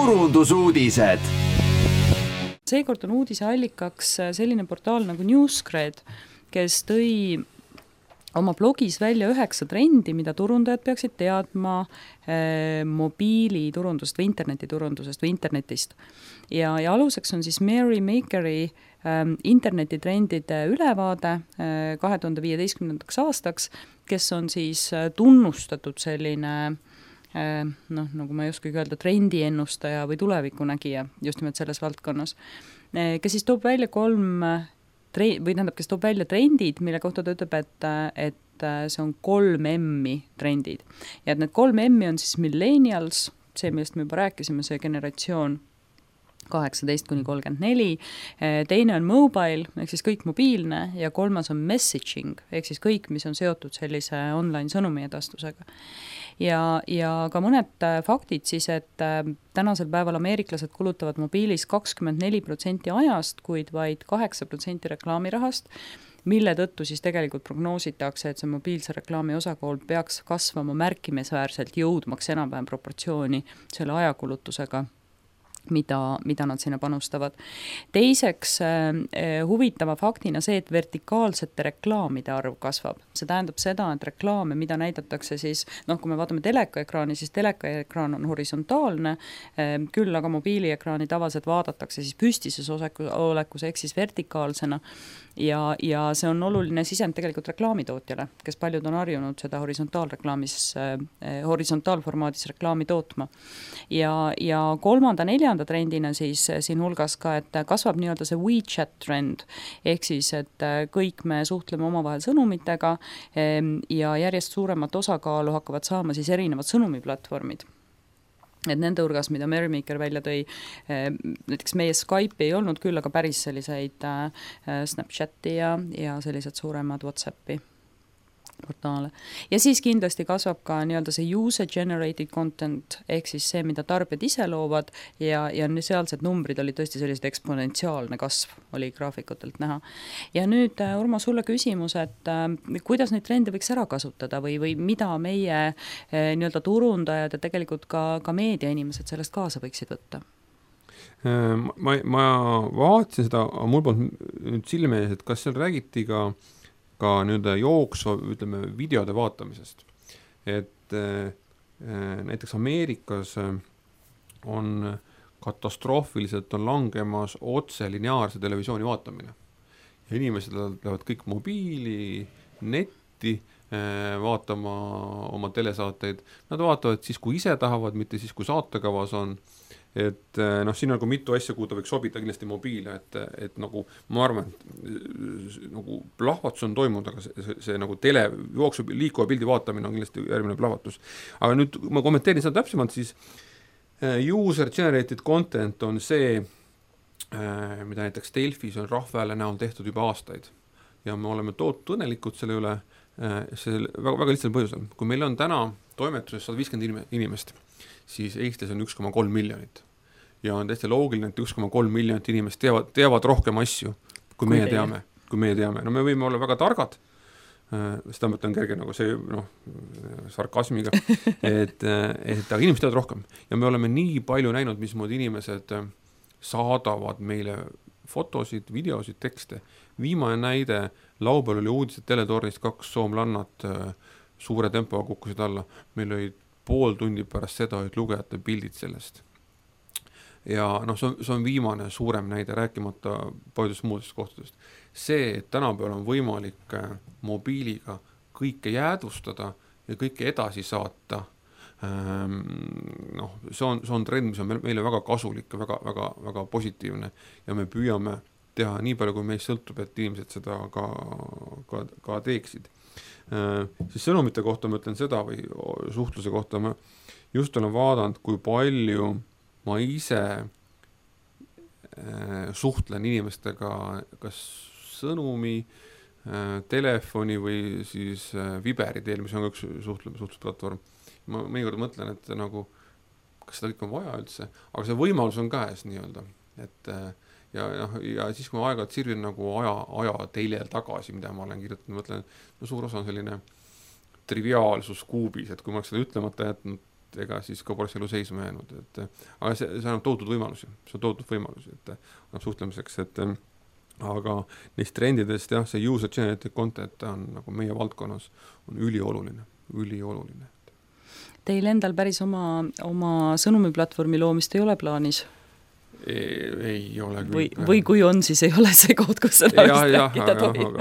turundusuudised. Seekord on uudiseallikaks selline portaal nagu Newsgrid, kes tõi oma blogis välja 9 trendi, mida turundajad peaksid teadma mobiiliturundusest või internetiturundusest või internetist. Ja aluseks on siis Mary Makeri internetitrendide ülevaade 2015. aastaks, kes on siis tunnustatud selline nagu ma ei oskagi öelda, trendiennustaja või tulevikunägija just nimelt selles valdkonnas, kes siis toob välja kes toob välja trendid, mille kohta ta ütleb, et see on 3 M-i trendid. Ja et need 3 M-i on siis millennials, see, millest me juba rääkisime, see generatsioon 18–34, teine on mobile, ehk siis kõik mobiilne, ja 3. on messaging, ehk siis kõik, mis on seotud sellise online sõnumi edastusega. Ja ka mõned faktid siis, et tänasel päeval ameeriklased kulutavad mobiilis 24% ajast, kuid vaid 8% reklaamirahast, mille tõttu siis tegelikult prognoositakse, et see mobiilse reklaami osakaal peaks kasvama märkimisväärselt, jõudmaks enam-vähem proportsiooni selle ajakulutusega, mida nad sinna panustavad. Teiseks huvitava faktina see, et vertikaalsete reklaamide arv kasvab. See tähendab seda, et reklaame, mida näidatakse siis, kui me vaatame telekaekraani, siis telekaekraan on horisontaalne, küll aga mobiiliekraani tavaliselt vaadatakse siis püstises olekus ehk siis vertikaalsena. Ja see on oluline sisend tegelikult reklaamitootjale, kes paljud on harjunud seda horisontaalformaadis reklaami tootma. Ja 3. 4. trendina siis siin hulgas ka, et kasvab nii-öelda see WeChat trend, ehk siis, et kõik me suhtleme omavahel sõnumitega ja järjest suuremat osakaalu hakkavad saama siis erinevad sõnumiplatvormid. Et nende hulgas, mida Mary Maker välja tõi, näiteks meie Skype ei olnud küll, aga päris selliseid Snapchati ja sellised suuremad WhatsAppi portaale. Ja siis kindlasti kasvab ka nii-öelda see user-generated content, ehk siis see, mida tarbijad ise loovad ja sealsed numbrid olid tõesti sellised eksponentsiaalne kasv, oli graafikutelt näha. Ja nüüd, Urmo, sulle küsimus, et kuidas neid trende võiks ära kasutada või mida meie nii-öelda turundajad ja tegelikult ka meediainimesed sellest kaasa võiksid võtta? Ma vaatasin seda, mul polnud nüüd silme ees, et kas seal räägiti ka nii-öelda jooksva, ütleme, videode vaatamisest. Et näiteks Ameerikas on katastroofiliselt on langemas otse lineaarse televisiooni vaatamine. Ja inimesed lähevad kõik mobiili, netti vaatama oma telesaateid. Nad vaatavad siis, kui ise tahavad, mitte siis, kui saatekavas on. Et siin nagu mitu asja, kuhu ta võiks sobida kindlasti mobiile, et nagu ma arvan, nagu plahvatus on toimunud, aga see nagu jooksu liikuva pildi vaatamine on kindlasti järgmine plahvatus. Aga nüüd ma kommenteerin seda täpsemalt, siis user-generated content on see, mida näiteks Delfis on rahvahääle näol tehtud juba aastaid. Ja me oleme toodud õnnelikud selle üle väga lihtsal põhjusel. Kui meil on täna toimetuses 150 inimest, siis Eestis on 1,3 miljonit. Ja on täiesti loogiline, et 1,3 miljonit inimest teavad rohkem asju, kui meie teame. No me võime olla väga targad, seda mõtlen kerge nagu see sarkasmiga, et aga inimesed teavad rohkem. Ja me oleme nii palju näinud, mismoodi inimesed saadavad meile fotosid, videosid, tekste. Viimane näide, laupäeval oli uudised teletornist 2 soomlannat suure tempoga kukkusid alla. Meil oli pool tundi pärast seda, et lugejate pildid sellest. Ja see on viimane suurem näide, rääkimata paljudest muudest kohtadest. See, et tänapäeval on võimalik mobiiliga kõike jäädvustada ja kõike edasi saata, see on trend, mis on meile väga kasulik ja väga positiivne ja me püüame teha nii palju, kui meist sõltub, et inimesed seda ka teeksid. Siis sõnumite kohta ma ütlen seda või suhtluse kohta ma just olen vaadanud, kui palju ma ise suhtlen inimestega kas sõnumi, telefoni või siis Viberi teel, mis on üks suhtlusplatvorm. Ma mõnikord mõtlen, et nagu, kas seda ikka on vaja üldse, aga see võimalus on käes nii-öelda. Ja siis kui ma aeg-ajalt sirvin nagu aja teile tagasi, mida ma olen kirjutanud, mõtlen, suur osa on selline triviaalsus kuubis, et kui ma oleks seda ütlemata jätnud ega siis ka poleks elu seisma jäänud, et aga see annab tohutud võimalusi, et annab suhtlemiseks, et aga neist trendidest jah, see user generated content on nagu meie valdkonnas on ülioluline. Teil endal päris oma sõnumiplatvormi loomist ei ole plaanis? Ei ole küll. Või kui on, siis ei ole see koht, kus seda rääkida tohib.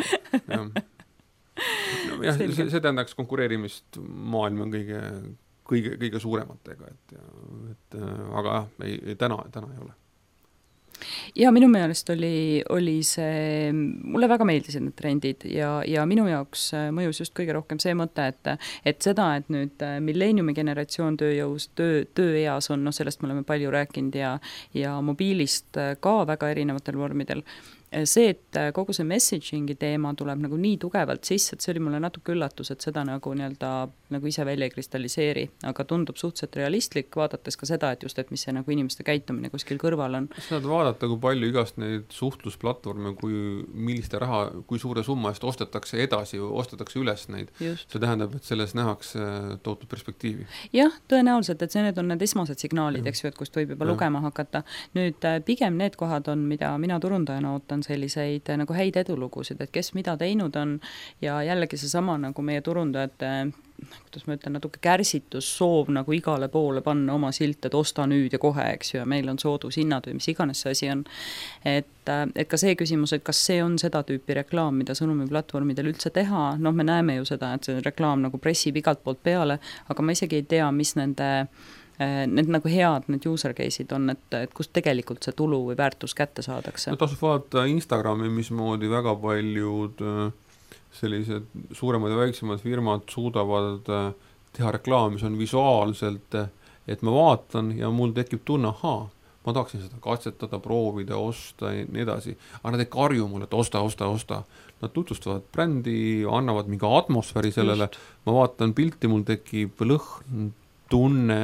See tähendaks konkureerimist maailma kõige suurematega, aga ei, täna ei ole. Ja minu meelest oli see, mulle väga meeldisid need trendid ja minu jaoks mõjus just kõige rohkem see mõte, et seda, et nüüd milleeniumi generatsioon tööeas on, sellest me oleme palju rääkinud ja mobiilist ka väga erinevatel vormidel. See, et kogu see messagingi teema tuleb nagu nii tugevalt sisse, et see oli mulle natuke üllatus, et seda nagu ise välja ei kristalliseeri, aga tundub suhteliselt realistlik, vaadates ka seda, et just, et mis see nagu inimeste käitumine kuskil kõrval on. Saad vaadata, kui palju igast neid suhtlusplatvorme, milliste raha, kui suure summa eest ostetakse edasi või ostetakse üles neid. Just. See tähendab, et selles nähakse tohutud perspektiivi. Jah, tõenäoliselt, et need on need esmased signaalid, eks ju, et kust võib juba lugema hakata. Nüüd pigem need kohad on, mida mina turundajana ootan, selliseid nagu häid edulugusid, et kes mida teinud on ja jällegi seesama nagu meie turundajate, kuidas ma ütlen, natuke kärsitus soov nagu igale poole panna oma silt, et osta nüüd ja kohe, eks ju, ja meil on soodushinnad või mis iganes see asi on. Et ka see küsimus, et kas see on seda tüüpi reklaam, mida sõnumiplatvormidel üldse teha, me näeme ju seda, et see reklaam nagu pressib igalt poolt peale, aga ma isegi ei tea, mis need nagu head need user case'id on, et kust tegelikult see tulu või väärtus kätte saadakse. Tasub vaadata Instagrami, mismoodi väga paljud sellised suuremad ja väiksemad firmad suudavad teha reklaami, mis on visuaalselt, et ma vaatan ja mul tekib tunne, ma tahaksin seda katsetada, proovida, osta ja nii edasi, aga nad ei karju mulle, et osta. Nad tutvustavad brändi, annavad mingi atmosfääri sellele, ma vaatan pilti, mul tekib lõhn, tunne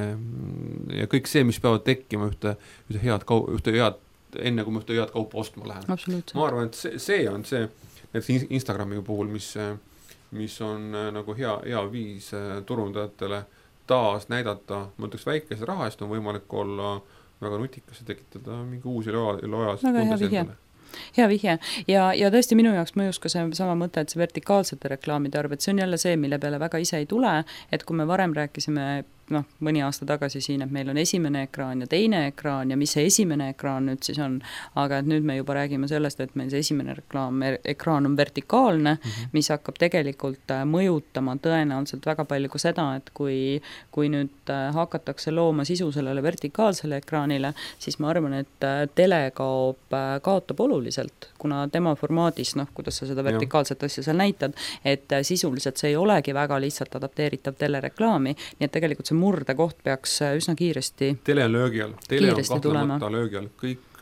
ja kõik see, mis peavad tekkima ühte head, enne kui ma ühte head kaupa ostma lähen. Ma arvan, et see on see, näiteks Instagrami puhul, mis on nagu hea viis turundajatele taas näidata, ma ütleks väikese raha eest on võimalik olla väga nutikas ja tekitada mingi uusi lojalisi hea vihje. Ja tõesti minu jaoks mõjus ka see sama mõte, et see vertikaalsete reklaamide arv, et see on jälle see, mille peale väga ise ei tule, et kui me varem rääkisime mõni aasta tagasi siin, et meil on esimene ekraan ja teine ekraan ja mis see esimene ekraan nüüd siis on, aga et nüüd me juba räägime sellest, et meil see esimene ekraan on vertikaalne, mis hakkab tegelikult mõjutama tõenäoliselt väga palju ka seda, et kui nüüd hakatakse looma sisu sellele vertikaalsele ekraanile, siis ma arvan, et tele kaotab oluliselt, kuna tema formaadis, kuidas sa seda vertikaalset asja seal näitad, et sisuliselt see ei olegi väga lihtsalt adapteeritav telereklaami, nii et tegelikult see murdekoht peaks üsna kiiresti tele on löögi all, tele on kahtlemata löögi all, kõik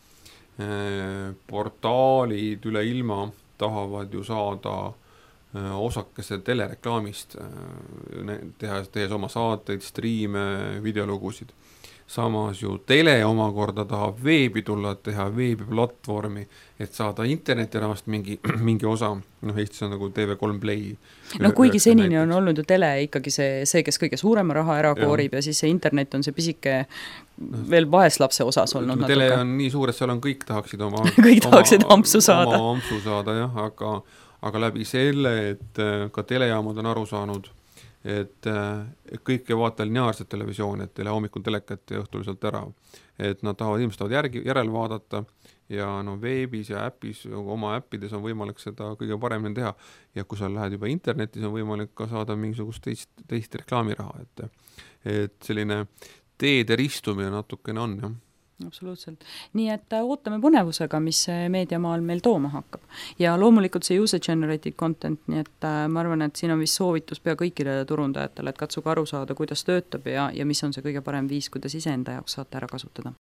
portaalid üle ilma tahavad ju saada osakese telereklaamist, tehes oma saateid, striime, videolugusid. Samas ju tele omakorda tahab veebi tulla, teha veebiplatvormi, et saada interneti rahast mingi osa, Eestis on nagu TV3 Play. Kuigi senini on olnud ju tele ikkagi see, kes kõige suurema raha ära koorib ja siis see internet on see pisike veel vaeslapse osas olnud. Tele on nii suur, et seal on kõik tahaksid ampsu saada. Oma ampsu saada, jah, aga läbi selle, et ka telejaamad on aru saanud, et kõik ei vaata lineaarset televisiooni, et teile hommikul telekat ja õhtul sealt ära. Et nad inimesed tahavad järel vaadata ja veebis ja äpis, oma äppides on võimalik seda kõige paremini teha. Ja kui sa lähed juba internetis, on võimalik ka saada mingisugust teist reklaamiraha. Et selline teede ristumine natukene on, jah. Absoluutselt. Nii et ootame põnevusega, mis meediamaal meil tooma hakkab. Ja loomulikult see user generated content, nii et ma arvan, et siin on vist soovitus pea kõikidele turundajatele, et katsuge aru saada, kuidas töötab ja mis on see kõige parem viis, kuidas iseenda jaoks saate ära kasutada.